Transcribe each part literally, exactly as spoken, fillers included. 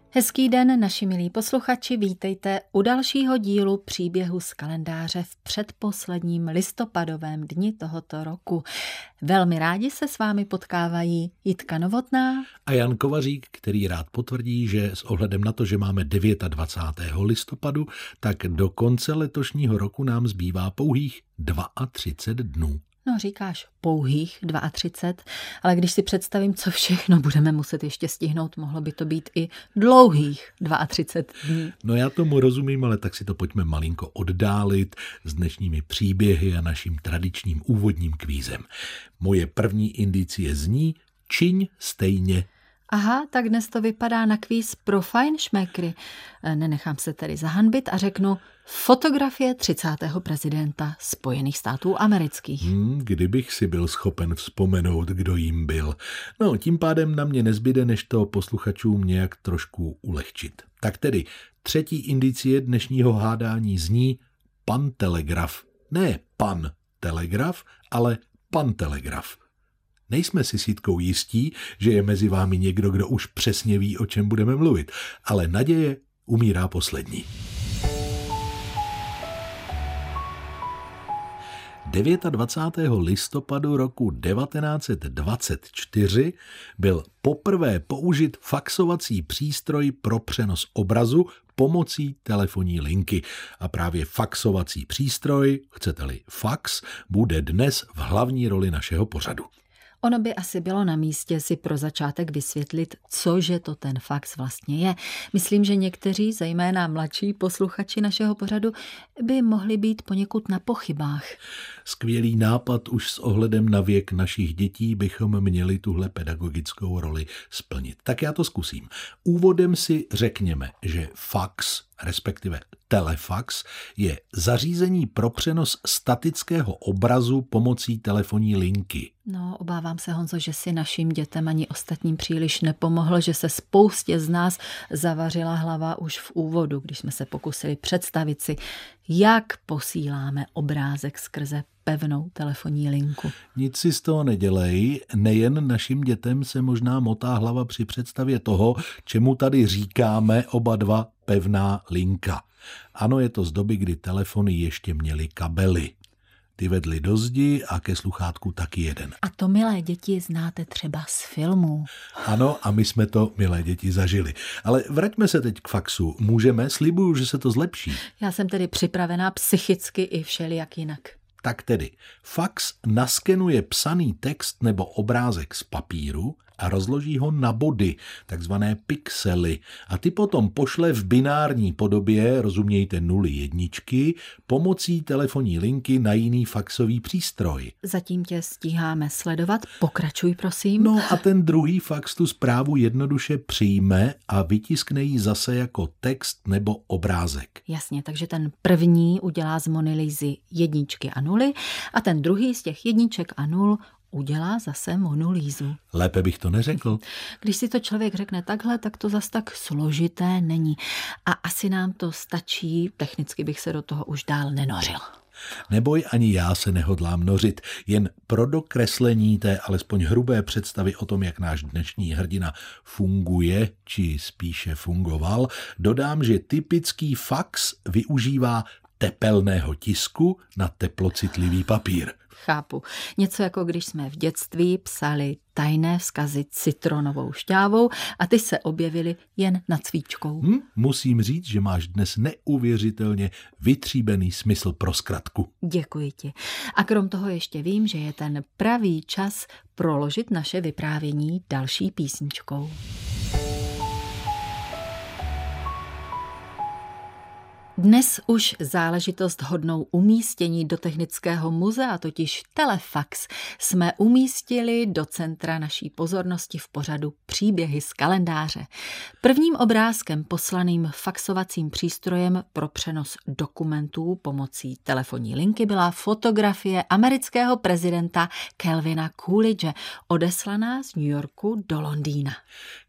Hezký den, naši milí posluchači, vítejte u dalšího dílu příběhu z kalendáře v předposledním listopadovém dni tohoto roku. Velmi rádi se s vámi potkávají Jitka Novotná a Jan Kovařík, který rád potvrdí, že s ohledem na to, že máme dvacátého devátého listopadu, tak do konce letošního roku nám zbývá pouhých třicet dva dnů. No, říkáš pouhých třicet dva, ale když si představím, co všechno budeme muset ještě stihnout, mohlo by to být i dlouhých třicet dva dní. No já tomu rozumím, ale tak si to pojďme malinko oddálit s dnešními příběhy a naším tradičním úvodním kvízem. Moje první indicie zní čiň stejně. Aha, tak dnes to vypadá na kvíz pro fajnšmekry. Nenechám se tedy zahanbit a řeknu fotografie třicátého prezidenta Spojených států amerických. Hmm, kdybych si byl schopen vzpomenout, kdo jim byl. No, tím pádem na mě nezbyde, než to posluchačům nějak trošku ulehčit. Tak tedy třetí indicie dnešního hádání zní pan telegraf. Ne pan telegraf, ale pan telegraf. Nejsme si s Jitkou jistí, že je mezi vámi někdo, kdo už přesně ví, o čem budeme mluvit, ale naděje umírá poslední. dvacátého devátého listopadu roku devatenáct set dvacet čtyři byl poprvé použit faxovací přístroj pro přenos obrazu pomocí telefonní linky. A právě faxovací přístroj, chcete-li fax, bude dnes v hlavní roli našeho pořadu. Ono by asi bylo na místě si pro začátek vysvětlit, cože to ten fax vlastně je. Myslím, že někteří, zejména mladší posluchači našeho pořadu, by mohli být poněkud na pochybách. Skvělý nápad, už s ohledem na věk našich dětí bychom měli tuhle pedagogickou roli splnit. Tak já to zkusím. Úvodem si řekněme, že fax, respektive telefax, je zařízení pro přenos statického obrazu pomocí telefonní linky. No, obávám se, Honzo, že si našim dětem ani ostatním příliš nepomohl, že se spoustě z nás zavařila hlava už v úvodu, když jsme se pokusili představit si, jak posíláme obrázek skrze pevnou telefonní linku. Nic si z toho nedělej, nejen našim dětem se možná motá hlava při představě toho, čemu tady říkáme oba dva pevná linka. Ano, je to z doby, kdy telefony ještě měly kabely. Ty vedly do zdi a ke sluchátku taky jeden. A to, milé děti, znáte třeba z filmů. Ano, a my jsme to, milé děti, zažili. Ale vraťme se teď k faxu. Můžeme? Slibuju, že se to zlepší. Já jsem tedy připravená psychicky i všelijak jinak. Tak tedy, fax naskenuje psaný text nebo obrázek z papíru a rozloží ho na body, takzvané pixely. A ty potom pošle v binární podobě, rozumějte nuly jedničky, pomocí telefonní linky na jiný faxový přístroj. Zatím tě stíháme sledovat, pokračuj prosím. No a ten druhý fax tu zprávu jednoduše přijme a vytiskne ji zase jako text nebo obrázek. Jasně, takže ten první udělá z Mony Lisy jedničky a nuly a ten druhý z těch jedniček a nul udělá zase Monu Lisu. Lépe bych to neřekl. Když si to člověk řekne takhle, tak to zas tak složité není. A asi nám to stačí, technicky bych se do toho už dál nenořil. Neboj, ani já se nehodlám nořit, jen pro dokreslení té alespoň hrubé představy o tom, jak náš dnešní hrdina funguje, či spíše fungoval, dodám, že typický fax využívá tepelného tisku na teplocitlivý papír. Chápu. Něco jako když jsme v dětství psali tajné vzkazy citronovou šťávou a ty se objevily jen nad cvíčkou. Hm, musím říct, že máš dnes neuvěřitelně vytříbený smysl pro zkratku. Děkuji ti. A krom toho ještě vím, že je ten pravý čas proložit naše vyprávění další písničkou. Dnes už záležitost hodnou umístění do Technického muzea, totiž telefax, jsme umístili do centra naší pozornosti v pořadu Příběhy z kalendáře. Prvním obrázkem poslaným faxovacím přístrojem pro přenos dokumentů pomocí telefonní linky byla fotografie amerického prezidenta Calvina Coolidge, odeslaná z New Yorku do Londýna. K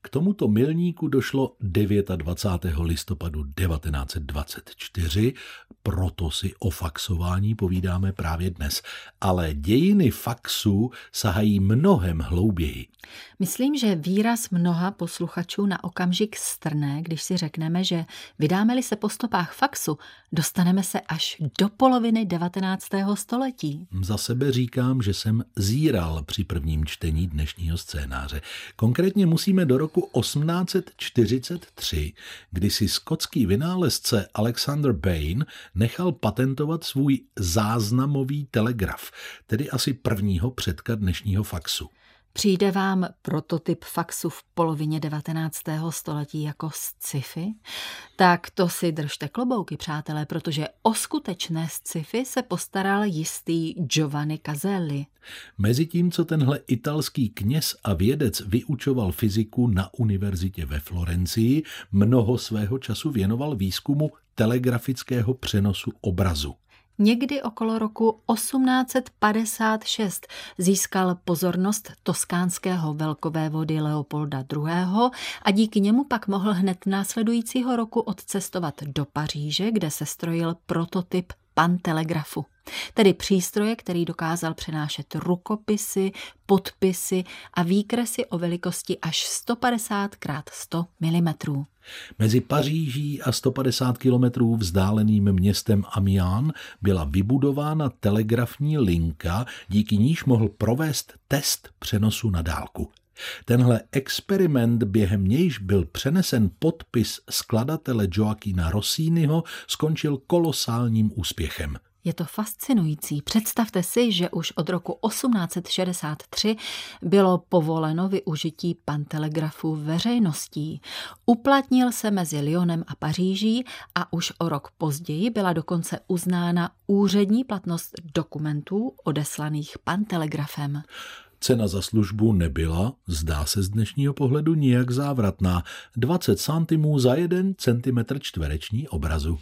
K tomuto milníku došlo dvacátého devátého listopadu devatenáct set dvacet čtyři, proto si o faxování povídáme právě dnes. Ale dějiny faxu sahají mnohem hlouběji. Myslím, že výraz mnoha posluchačů na okamžik strne, když si řekneme, že vydáme-li se po stopách faxu, dostaneme se až do poloviny devatenáctého století. Za sebe říkám, že jsem zíral při prvním čtení dnešního scénáře. Konkrétně musíme do roku osmnáct set čtyřicet tři, kdy si skotský vynálezce Alexander Bain nechal patentovat svůj záznamový telegraf, tedy asi prvního předka dnešního faxu. Přijde vám prototyp faxu v polovině devatenáctého století jako sci-fi? Tak to si držte klobouky, přátelé, protože o skutečné sci-fi se postaral jistý Giovanni Caselli. Mezitím, co tenhle italský kněz a vědec vyučoval fyziku na univerzitě ve Florencii, mnoho svého času věnoval výzkumu telegrafického přenosu obrazu. Někdy okolo roku osmnáct set padesát šest získal pozornost toskánského velkovévody Leopolda druhého. a díky němu pak mohl hned následujícího roku odcestovat do Paříže, kde se strojil prototyp pantelegrafu, tedy přístroje, který dokázal přenášet rukopisy, podpisy a výkresy o velikosti až sto padesát krát sto milimetrů. Mezi Paříží a sto padesát kilometrů vzdáleným městem Amiens byla vybudována telegrafní linka, díky níž mohl provést test přenosu na dálku. Tenhle experiment, během nějž byl přenesen podpis skladatele Gioachina Rossiniho, skončil kolosálním úspěchem. Je to fascinující. Představte si, že už od roku osmnáct set šedesát tři bylo povoleno využití pantelegrafu veřejností. Uplatnil se mezi Lyonem a Paříží a už o rok později byla dokonce uznána úřední platnost dokumentů odeslaných pantelegrafem. Cena za službu nebyla, zdá se z dnešního pohledu, nijak závratná. dvacet centimů za jeden centimetr čtvereční obrazu.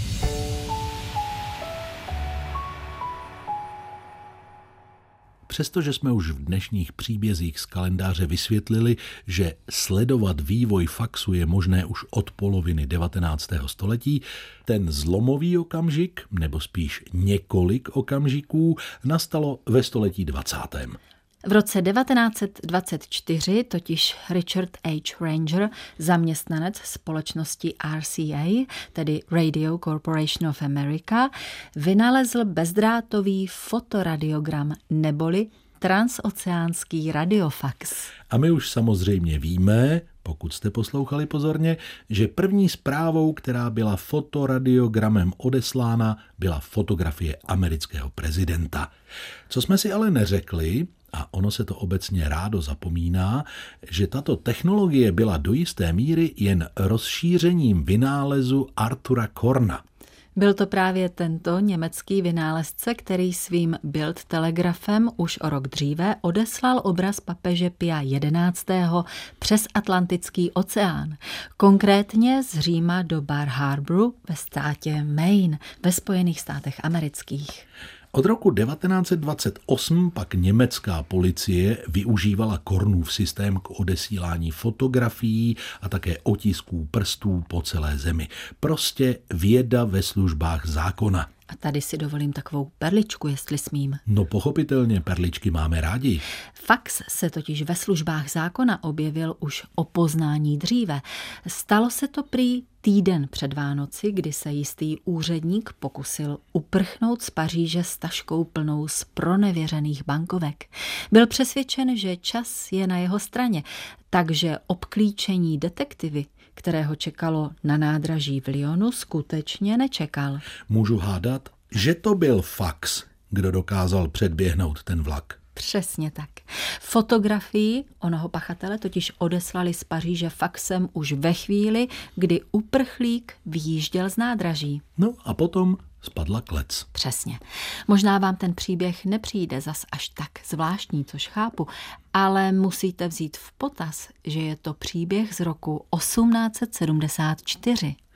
Přestože jsme už v dnešních příbězích z kalendáře vysvětlili, že sledovat vývoj faxu je možné už od poloviny devatenáctého století, ten zlomový okamžik, nebo spíš několik okamžiků, nastalo ve století dvacátém. V roce devatenáct set dvacet čtyři totiž Richard H. Ranger, zaměstnanec společnosti R C A, tedy Radio Corporation of America, vynalezl bezdrátový fotoradiogram neboli transoceánský radiofax. A my už samozřejmě víme, pokud jste poslouchali pozorně, že první zprávou, která byla fotoradiogramem odeslána, byla fotografie amerického prezidenta. Co jsme si ale neřekli, a ono se to obecně rádo zapomíná, že tato technologie byla do jisté míry jen rozšířením vynálezu Artura Korna. Byl to právě tento německý vynálezce, který svým Bildtelegrafem už o rok dříve odeslal obraz papeže Pia jedenáctého přes Atlantický oceán, konkrétně z Říma do Bar Harboru ve státě Maine ve Spojených státech amerických. Od roku devatenáct set dvacet osm pak německá policie využívala Kornův systém k odesílání fotografií a také otisků prstů po celé zemi. Prostě věda ve službách zákona. A tady si dovolím takovou perličku, jestli smím. No pochopitelně, perličky máme rádi. Fax se totiž ve službách zákona objevil už o poznání dříve. Stalo se to prý týden před Vánoci, kdy se jistý úředník pokusil uprchnout z Paříže s taškou plnou z pronevěřených bankovek. Byl přesvědčen, že čas je na jeho straně, takže obklíčení detektivy, kterého čekalo na nádraží v Lyonu, skutečně nečekal. Můžu hádat, že to byl fax, kdo dokázal předběhnout ten vlak. Přesně tak. Fotografii onoho pachatele totiž odeslali z Paříže faxem už ve chvíli, kdy uprchlík vyjížděl z nádraží. No a potom spadla klec. Přesně. Možná vám ten příběh nepřijde zas až tak zvláštní, což chápu, ale musíte vzít v potaz, že je to příběh z roku osmnáct set sedmdesát čtyři.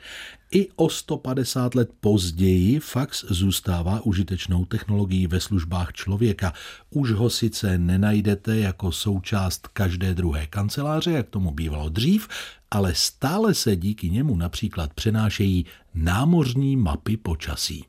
I o sto padesát let později fax zůstává užitečnou technologií ve službách člověka. Už ho sice nenajdete jako součást každé druhé kanceláře, jak tomu bývalo dřív, ale stále se díky němu například přenášejí námořní mapy počasí.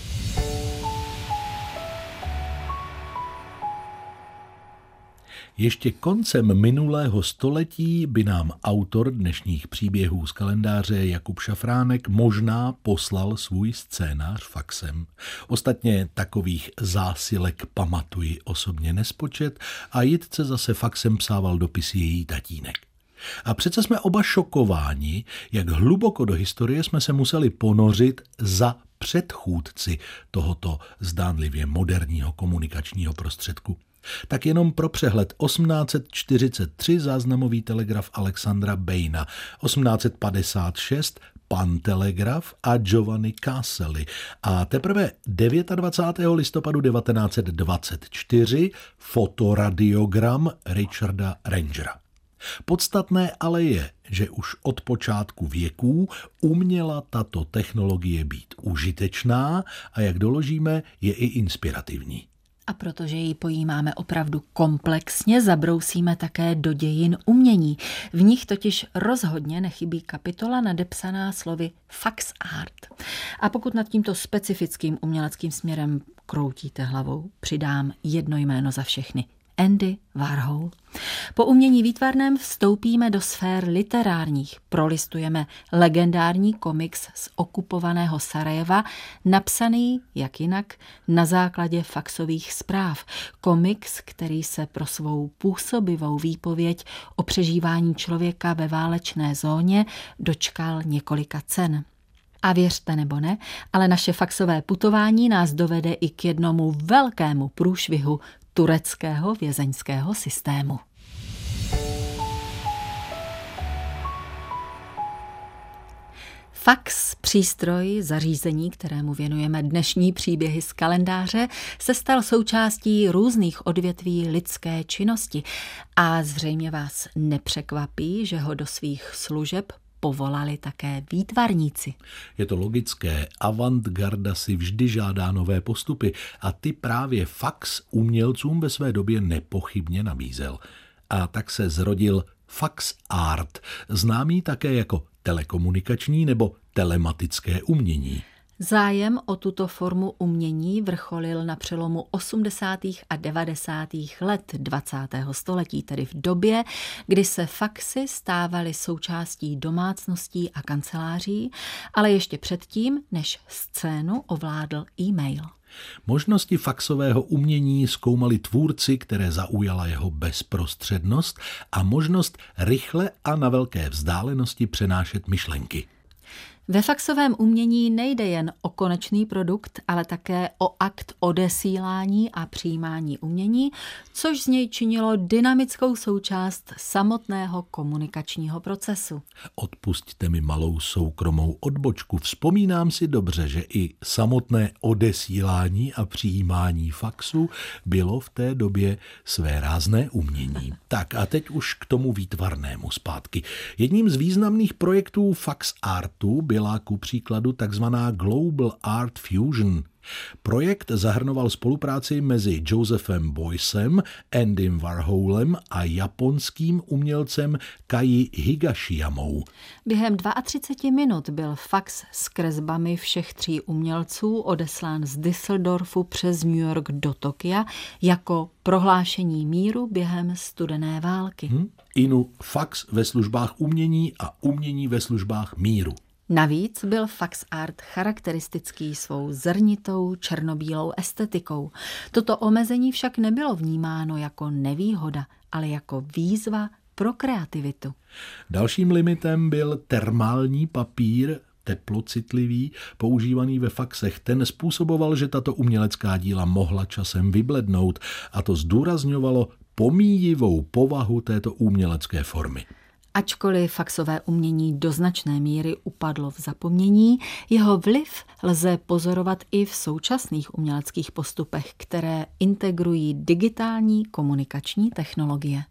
Ještě koncem minulého století by nám autor dnešních příběhů z kalendáře Jakub Šafránek možná poslal svůj scénář faxem. Ostatně takových zásilek pamatuji osobně nespočet a Jitce zase faxem psával dopisy její tatínek. A přece jsme oba šokováni, jak hluboko do historie jsme se museli ponořit za předchůdci tohoto zdánlivě moderního komunikačního prostředku. Tak jenom pro přehled: osmnáct set čtyřicet tři záznamový telegraf Alexandra Baina, osmnáct set padesát šest pantelegraf a Giovanni Caselli a teprve dvacátého devátého listopadu devatenáct set dvacet čtyři fotoradiogram Richarda Rangera. Podstatné ale je, že už od počátku věků uměla tato technologie být užitečná a jak doložíme, je i inspirativní. A protože ji pojímáme opravdu komplexně, zabrousíme také do dějin umění. V nich totiž rozhodně nechybí kapitola nadepsaná slovy fax art. A pokud nad tímto specifickým uměleckým směrem kroutíte hlavou, přidám jedno jméno za všechny. Andy Warhol. Po umění výtvarném vstoupíme do sfér literárních. Prolistujeme legendární komiks z okupovaného Sarajeva, napsaný, jak jinak, na základě faxových zpráv. Komiks, který se pro svou působivou výpověď o přežívání člověka ve válečné zóně dočkal několika cen. A věřte nebo ne, ale naše faxové putování nás dovede i k jednomu velkému průšvihu tureckého vězeňského systému. Fax, přístroj, zařízení, kterému věnujeme dnešní příběhy z kalendáře, se stal součástí různých odvětví lidské činnosti a zřejmě vás nepřekvapí, že ho do svých služeb povolali také výtvarníci. Je to logické, avantgarda si vždy žádá nové postupy a ty právě fax umělcům ve své době nepochybně nabízel. A tak se zrodil fax art, známý také jako telekomunikační nebo telematické umění. Zájem o tuto formu umění vrcholil na přelomu osmdesátých a devadesátých let dvacátého století, tedy v době, kdy se faxy stávaly součástí domácností a kanceláří, ale ještě předtím, než scénu ovládl e-mail. Možnosti faxového umění zkoumali tvůrci, které zaujala jeho bezprostřednost a možnost rychle a na velké vzdálenosti přenášet myšlenky. Ve faxovém umění nejde jen o konečný produkt, ale také o akt odesílání a přijímání umění, což z něj činilo dynamickou součást samotného komunikačního procesu. Odpusťte mi malou soukromou odbočku. Vzpomínám si dobře, že i samotné odesílání a přijímání faxu bylo v té době své rázné umění. Tak a teď už k tomu výtvarnému zpátky. Jedním z významných projektů fax artu byl byla ku příkladu takzvaná Global Art Fusion. Projekt zahrnoval spolupráci mezi Josephem Beuysem, Andym Warholem a japonským umělcem Kai Higashiyamou. Během třicet dva minut byl fax s kresbami všech tří umělců odeslán z Düsseldorfu přes New York do Tokia jako prohlášení míru během studené války. Hmm. Inu fax ve službách umění a umění ve službách míru. Navíc byl fax art charakteristický svou zrnitou černobílou estetikou. Toto omezení však nebylo vnímáno jako nevýhoda, ale jako výzva pro kreativitu. Dalším limitem byl termální papír, teplocitlivý, používaný ve faxech. Ten způsoboval, že tato umělecká díla mohla časem vyblednout a to zdůrazňovalo pomíjivou povahu této umělecké formy. Ačkoliv faxové umění do značné míry upadlo v zapomnění, jeho vliv lze pozorovat i v současných uměleckých postupech, které integrují digitální komunikační technologie.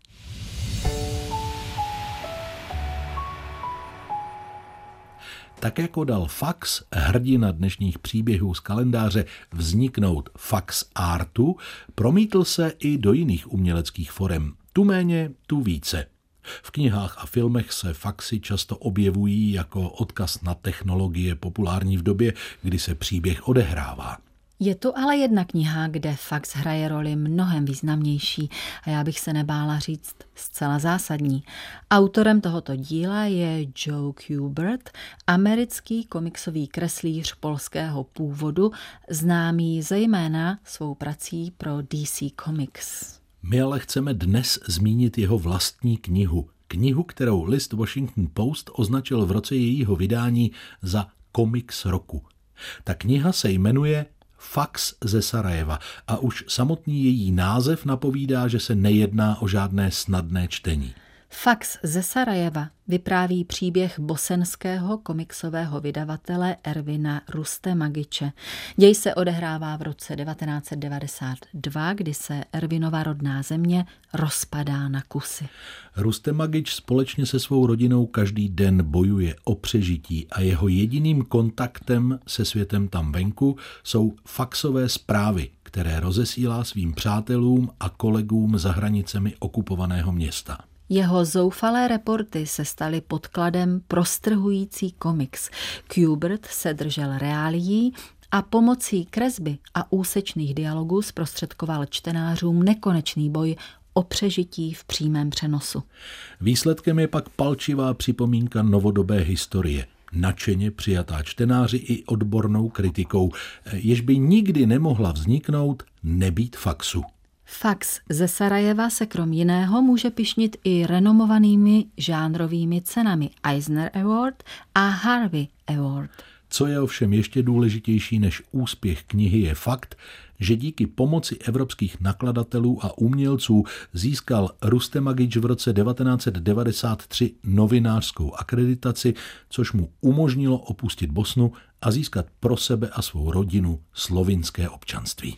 Tak jako dal fax, hrdina dnešních příběhů z kalendáře, vzniknout fax artu, promítl se i do jiných uměleckých forem. Tu méně, tu více. V knihách a filmech se faxy často objevují jako odkaz na technologie populární v době, kdy se příběh odehrává. Je tu ale jedna kniha, kde fax hraje roli mnohem významnější a já bych se nebála říct zcela zásadní. Autorem tohoto díla je Joe Kubert, americký komiksový kreslíř polského původu, známý zejména svou prací pro D C Comics. My ale chceme dnes zmínit jeho vlastní knihu. Knihu, kterou list Washington Post označil v roce jejího vydání za komiks roku. Ta kniha se jmenuje Fax ze Sarajeva a už samotný její název napovídá, že se nejedná o žádné snadné čtení. Fax ze Sarajeva vypráví příběh bosenského komiksového vydavatele Ervina Rustemagiče. Děj se odehrává v roce devatenáct set devadesát dva, kdy se Ervinova rodná země rozpadá na kusy. Rustemagič společně se svou rodinou každý den bojuje o přežití a jeho jediným kontaktem se světem tam venku jsou faxové zprávy, které rozesílá svým přátelům a kolegům za hranicemi okupovaného města. Jeho zoufalé reporty se staly podkladem pro strhující komiks. Kubert se držel reálií a pomocí kresby a úsečných dialogů zprostředkoval čtenářům nekonečný boj o přežití v přímém přenosu. Výsledkem je pak palčivá připomínka novodobé historie, nadšeně přijatá čtenáři i odbornou kritikou, jež by nikdy nemohla vzniknout nebýt faxu. Fax ze Sarajeva se krom jiného může pyšnit i renomovanými žánrovými cenami Eisner Award a Harvey Award. Co je ovšem ještě důležitější než úspěch knihy je fakt, že díky pomoci evropských nakladatelů a umělců získal Rustemagič v roce devatenáct set devadesát tři novinářskou akreditaci, což mu umožnilo opustit Bosnu a získat pro sebe a svou rodinu slovinské občanství.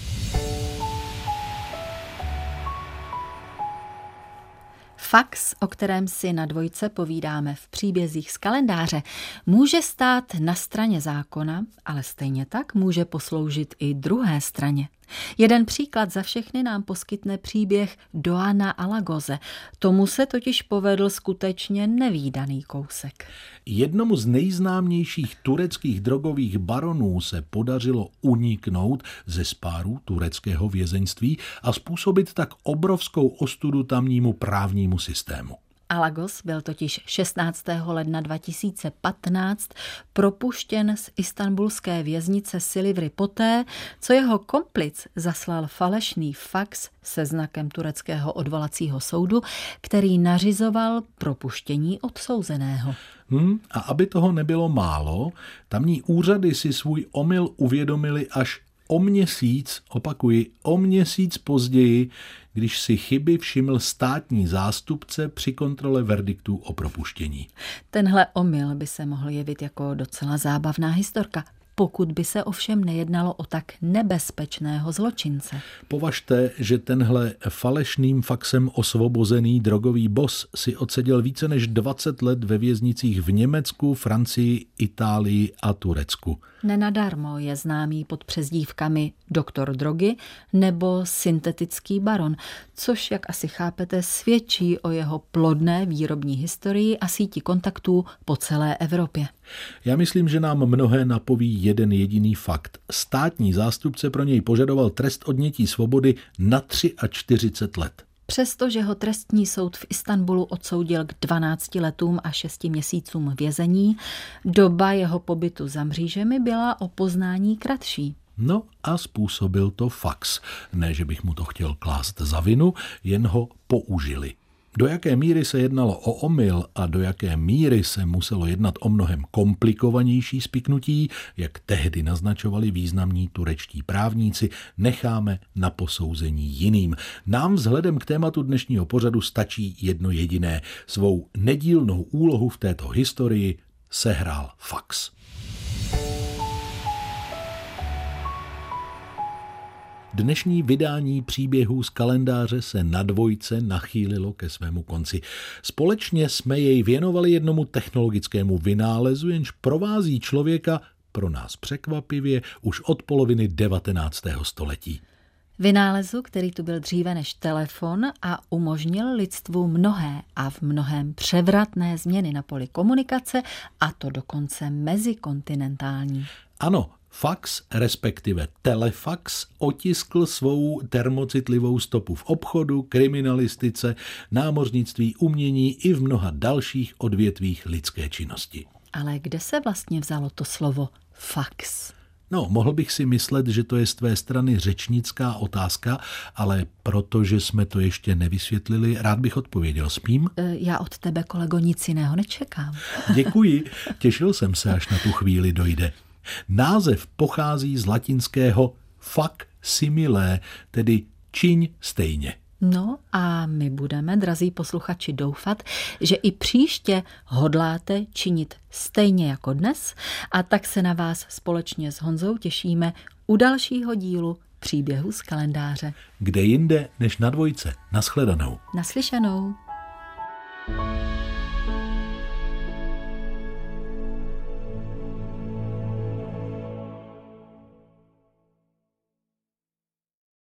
Fax, o kterém si na dvojce povídáme v příbězích z kalendáře, může stát na straně zákona, ale stejně tak může posloužit i druhé straně. Jeden příklad za všechny nám poskytne příběh Doana Alagoze. Tomu se totiž povedl skutečně nevídaný kousek. Jednomu z nejznámějších tureckých drogových baronů se podařilo uniknout ze spárů tureckého vězeňství a způsobit tak obrovskou ostudu tamnímu právnímu systému. Alagos byl totiž šestnáctého ledna dva tisíce patnáct propuštěn z istanbulské věznice Silivri poté, co jeho komplic zaslal falešný fax se znakem tureckého odvolacího soudu, který nařizoval propuštění odsouzeného. Hmm, a aby toho nebylo málo, tamní úřady si svůj omyl uvědomili až o měsíc, opakuji, o měsíc později, když si chyby všiml státní zástupce při kontrole verdiktů o propuštění. Tenhle omyl by se mohl jevit jako docela zábavná historka, pokud by se ovšem nejednalo o tak nebezpečného zločince. Považte, že tenhle falešným faxem osvobozený drogový boss si odseděl více než dvacet let ve věznicích v Německu, Francii, Itálii a Turecku. Nenadarmo je známý pod přezdívkami doktor drogy nebo syntetický baron, což, jak asi chápete, svědčí o jeho plodné výrobní historii a síti kontaktů po celé Evropě. Já myslím, že nám mnohé napoví jeden jediný fakt. Státní zástupce pro něj požadoval trest odnětí svobody na čtyřicet tři let. Přestože ho trestní soud v Istanbulu odsoudil k dvanácti letům a šesti měsícům vězení, doba jeho pobytu za mřížemi byla o poznání kratší. No a způsobil to fax. Ne, že bych mu to chtěl klást za vinu, jen ho použili. Do jaké míry se jednalo o omyl a do jaké míry se muselo jednat o mnohem komplikovanější spiknutí, jak tehdy naznačovali významní turečtí právníci, necháme na posouzení jiným. Nám vzhledem k tématu dnešního pořadu stačí jedno jediné. Svou nedílnou úlohu v této historii sehrál fax. Dnešní vydání příběhů z kalendáře se na dvojce nachýlilo ke svému konci. Společně jsme jej věnovali jednomu technologickému vynálezu, jenž provází člověka pro nás překvapivě už od poloviny devatenáctého století. Vynálezu, který tu byl dříve než telefon a umožnil lidstvu mnohé a v mnohém převratné změny na poli komunikace, a to dokonce mezikontinentální. Ano, fax, respektive telefax, otiskl svou termocitlivou stopu v obchodu, kriminalistice, námořnictví, umění i v mnoha dalších odvětvích lidské činnosti. Ale kde se vlastně vzalo to slovo fax? No, mohl bych si myslet, že to je z tvé strany řečnická otázka, ale protože jsme to ještě nevysvětlili, rád bych odpověděl. Smím? Já od tebe, kolego, nic jiného nečekám. Děkuji, těšil jsem se, až na tu chvíli dojde. Název pochází z latinského fac simile, tedy čiň stejně. No a my budeme, drazí posluchači, doufat, že i příště hodláte činit stejně jako dnes, a tak se na vás společně s Honzou těšíme u dalšího dílu příběhu z kalendáře. Kde jinde než na dvojce. Nashledanou. Naslyšenou.